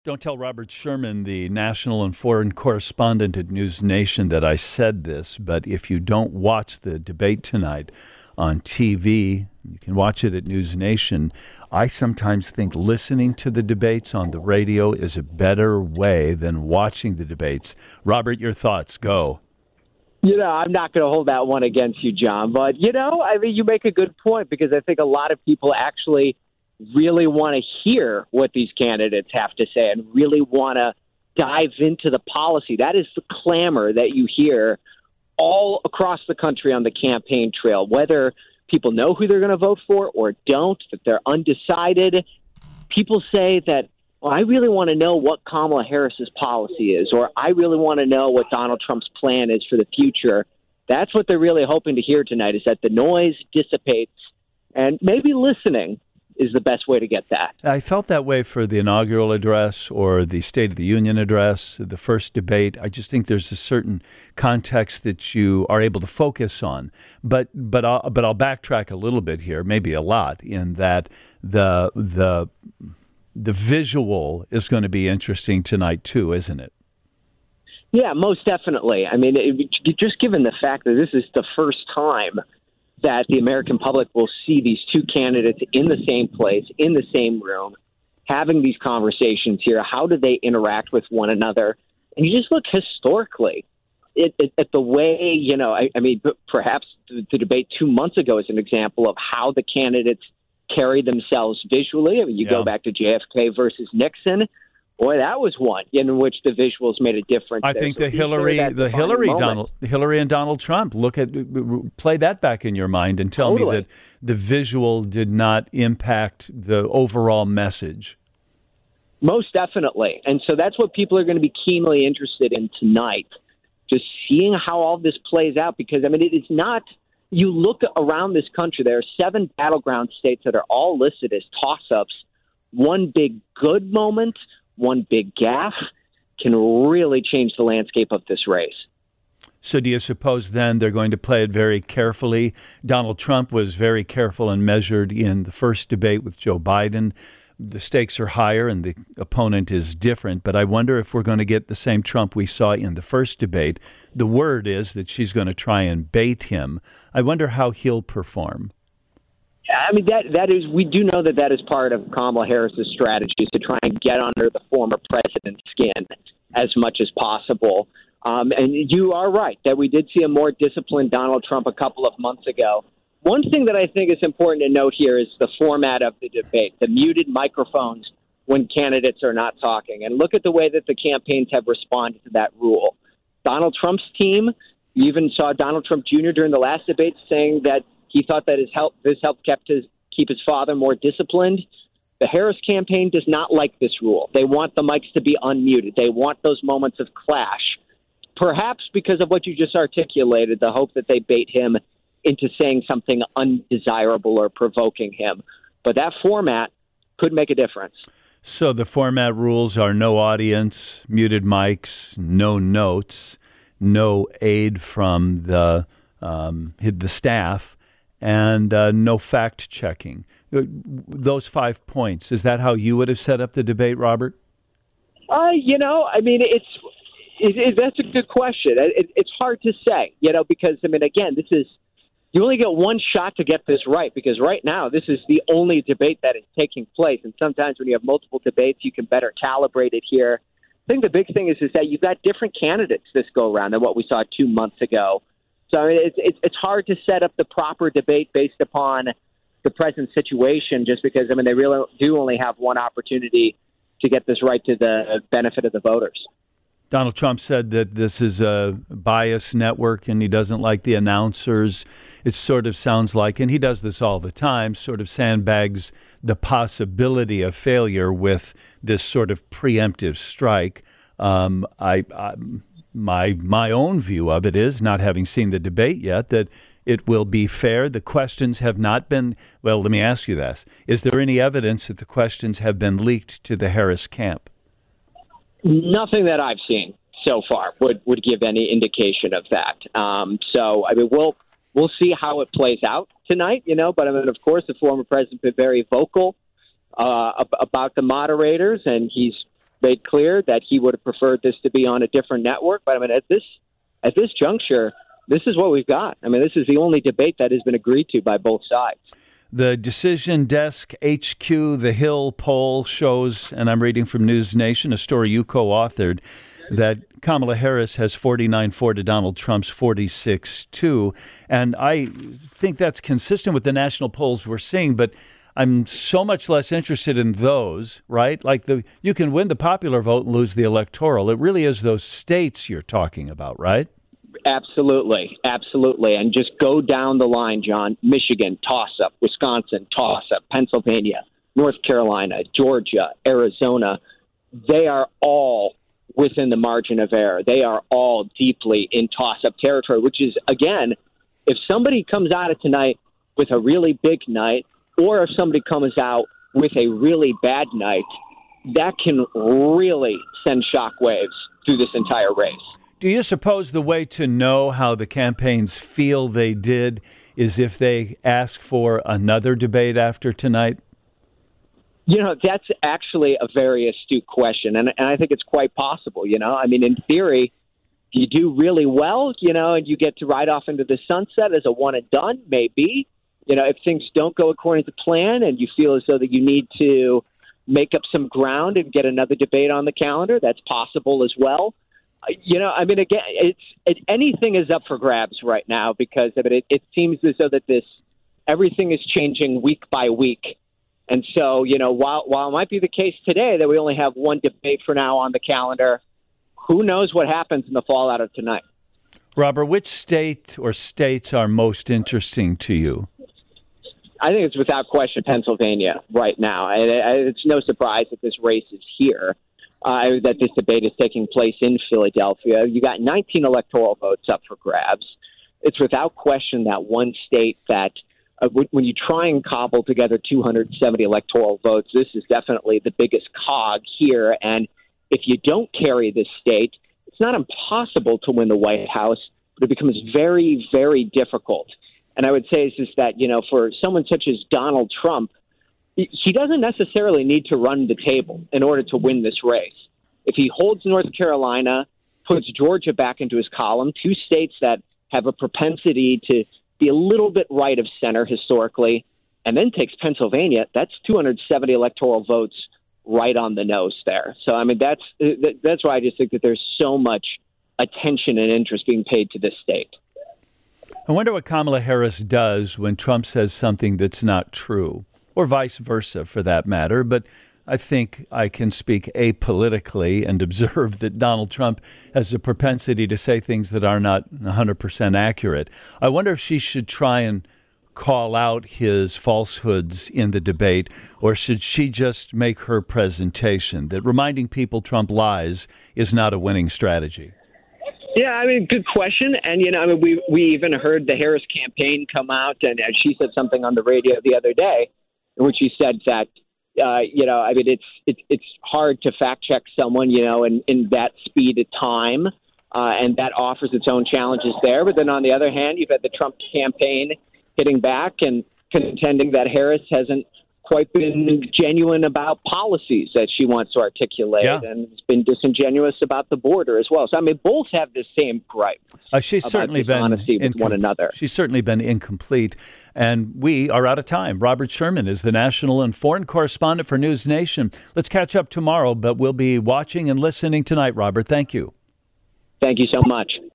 Don't tell Robert Sherman, the national and foreign correspondent at News Nation, that I said this, but if you don't watch the debate tonight on TV, you can watch it at News Nation. I sometimes think listening to the debates on the radio is a better way than watching the debates. Robert, your thoughts. Go. I'm not going to hold that one against you, John. But, you make a good point because I think a lot of people actually really want to hear what these candidates have to say and really want to dive into the policy. That is the clamor that you hear all across the country on the campaign trail, whether people know who they're going to vote for or don't, that they're undecided. People say that, well, I really want to know what Kamala Harris's policy is, or I really want to know what Donald Trump's plan is for the future. That's what they're really hoping to hear tonight, is that the noise dissipates and maybe listening is the best way to get that. I felt that way for the inaugural address or the State of the Union address, the first debate. I just think there's a certain context that you are able to focus on. But I'll backtrack a little bit here, maybe a lot, in that the visual is going to be interesting tonight too, isn't it? Yeah, most definitely. I mean, just given the fact that this is the first time that the American public will see these two candidates in the same place, in the same room, having these conversations here. How do they interact with one another? And you just look historically at the way, perhaps the debate 2 months ago is an example of how the candidates carry themselves visually. I mean, you go back to JFK versus Nixon. Boy, that was one in which the visuals made a difference. I think Hillary and Donald Trump. Play that back in your mind and tell me that the visual did not impact the overall message. Most definitely. And so that's what people are going to be keenly interested in tonight, just seeing how all this plays out. Because, it is not, you look around this country, there are 7 battleground states that are all listed as toss-ups. One big good moment, one big gaffe can really change the landscape of this race. So do you suppose then they're going to play it very carefully? Donald Trump was very careful and measured in the first debate with Joe Biden. The stakes are higher and the opponent is different, but I wonder if we're going to get the same Trump we saw in the first debate. The word is that she's going to try and bait him. I wonder how he'll perform. That is, we do know that is part of Kamala Harris's strategy, is to try and get under the former president's skin as much as possible. And you are right that we did see a more disciplined Donald Trump a couple of months ago. One thing that I think is important to note here is the format of the debate, the muted microphones when candidates are not talking. And look at the way that the campaigns have responded to that rule. Donald Trump's team, you even saw Donald Trump Jr. during the last debate saying that he thought that this helped keep his father more disciplined. The Harris campaign does not like this rule. They want the mics to be unmuted. They want those moments of clash, perhaps because of what you just articulated, the hope that they bait him into saying something undesirable or provoking him. But that format could make a difference. So the format rules are no audience, muted mics, no notes, no aid from the staff, and no fact-checking. Those 5 points, is that how you would have set up the debate, Robert? That's a good question. It's hard to say, because, again, you only get one shot to get this right, because right now this is the only debate that is taking place. And sometimes when you have multiple debates, you can better calibrate it here. I think the big thing is that you've got different candidates this go-around than what we saw 2 months ago. So it's hard to set up the proper debate based upon the present situation, just because, they really do only have one opportunity to get this right to the benefit of the voters. Donald Trump said that this is a biased network and he doesn't like the announcers. It sort of sounds like, and he does this all the time, sort of sandbags the possibility of failure with this sort of preemptive strike. My own view of it is, not having seen the debate yet, that it will be fair. The questions have not been, well, let me ask you this. Is there any evidence that the questions have been leaked to the Harris camp? Nothing that I've seen so far would give any indication of that. We'll see how it plays out tonight, but of course, the former president been very vocal about the moderators, and he's made clear that he would have preferred this to be on a different network. But I mean, at this juncture, this is what we've got. I mean, this is the only debate that has been agreed to by both sides. The Decision Desk HQ, The Hill poll shows, and I'm reading from News Nation, a story you co-authored, that Kamala Harris has 49-4 to Donald Trump's 46-2. And I think that's consistent with the national polls we're seeing, but I'm so much less interested in those, right? Like you can win the popular vote and lose the electoral. It really is those states you're talking about, right? Absolutely. Absolutely. And just go down the line, John. Michigan, toss-up. Wisconsin, toss-up. Pennsylvania, North Carolina, Georgia, Arizona. They are all within the margin of error. They are all deeply in toss-up territory, which is, again, if somebody comes out of tonight with a really big night, or if somebody comes out with a really bad night, that can really send shockwaves through this entire race. Do you suppose the way to know how the campaigns feel they did is if they ask for another debate after tonight? You know, that's actually a very astute question, and I think it's quite possible, you know. I mean, in theory, you do really well, you know, and you get to ride off into the sunset as a one and done, maybe. You know, if things don't go according to plan and you feel as though that you need to make up some ground and get another debate on the calendar, that's possible as well. You know, I mean, again, anything is up for grabs right now because of it. It seems as though that everything is changing week by week. And so, you know, while it might be the case today that we only have one debate for now on the calendar, who knows what happens in the fallout of tonight? Robert, which state or states are most interesting to you? I think it's without question Pennsylvania right now. It's no surprise that this race is here, that this debate is taking place in Philadelphia. You got 19 electoral votes up for grabs. It's without question that one state that when you try and cobble together 270 electoral votes, this is definitely the biggest cog here. And if you don't carry this state, it's not impossible to win the White House, but it becomes very, very difficult. And I would say is that, you know, for someone such as Donald Trump, he doesn't necessarily need to run the table in order to win this race. If he holds North Carolina, puts Georgia back into his column, two states that have a propensity to be a little bit right of center historically, and then takes Pennsylvania, that's 270 electoral votes right on the nose there. So, I mean, that's why I just think that there's so much attention and interest being paid to this state. I wonder what Kamala Harris does when Trump says something that's not true, or vice versa for that matter. But I think I can speak apolitically and observe that Donald Trump has a propensity to say things that are not 100% accurate. I wonder if she should try and call out his falsehoods in the debate, or should she just make her presentation that reminding people Trump lies is not a winning strategy? Yeah, I mean, good question. And, you know, I mean, we even heard the Harris campaign come out, and she said something on the radio the other day in which she said that, you know, I mean, it's hard to fact check someone, you know, in that speed of time, and that offers its own challenges there. But then on the other hand, you've had the Trump campaign hitting back and contending that Harris hasn't quite been genuine about policies that she wants to articulate, and has been disingenuous about the border as well. So, I mean, both have the same gripe. She's certainly been honesty with one another. She's certainly been incomplete, and we are out of time. Robert Sherman is the national and foreign correspondent for News Nation. Let's catch up tomorrow, but we'll be watching and listening tonight, Robert. Thank you. Thank you so much.